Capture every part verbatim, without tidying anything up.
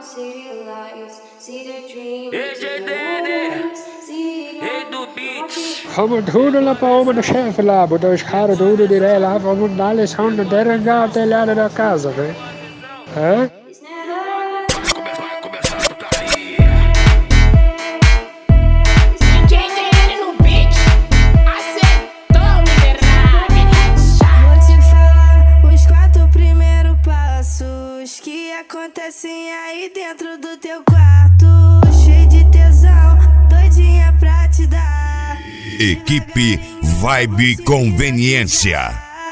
Rei do beat. Vamos tudo lá pra uma do chefe lá, botar os caras tudo direto lá, vamos dar lição até arrancar o telhado da casa, velho. Hã? Que acontecem aí dentro do teu quarto, cheio de tesão, doidinha pra te dar. Equipe Vibe Conveniência.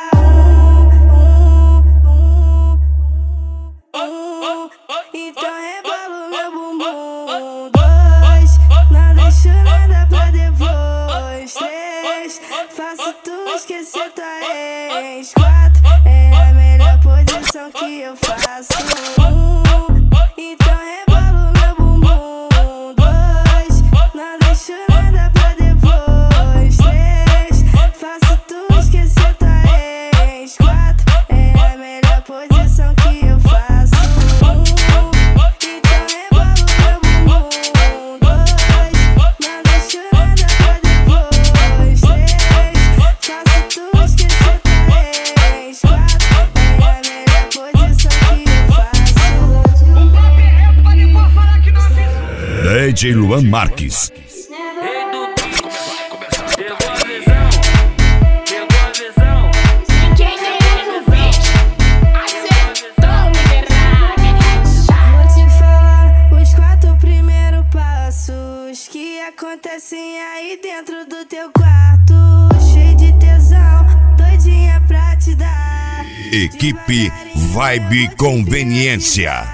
Então rebolo meu bumbum. Dois, não deixo nada pra depois. Três, faço tu esquecer tua ex. Quatro, é a melhor posição que eu faço. Um, então rebolo meu bumbum. Dois, não deixo nada pra depois. Três, faço tu esquecer tua ex. Quatro, é a melhor posição que eu faço. Um, então rebolo meu bumbum. Dois, não deixo nada pra depois. Três, faço tu esquecer tua ex. Quatro, é a melhor posição que eu faço. Um papo reto pra depois falar que não fiz. D J Luan Marques. Rei do beat. Pegou a visão. Pegou a visão. Quem é no beat? Acertou, miserável. Vou te falar os quatro primeiros passos que acontecem aí dentro do teu quarto, cheio de tesão, doidinha pra te dar. Equipe Vibe Conveniência.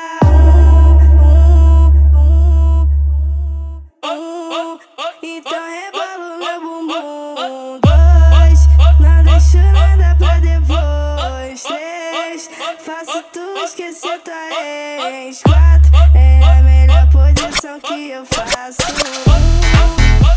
Então rebolo meu bumbum. Dois, não deixo nada pra depois. Três, faço tu esquecer tua ex. Quatro, é a melhor posição que eu faço.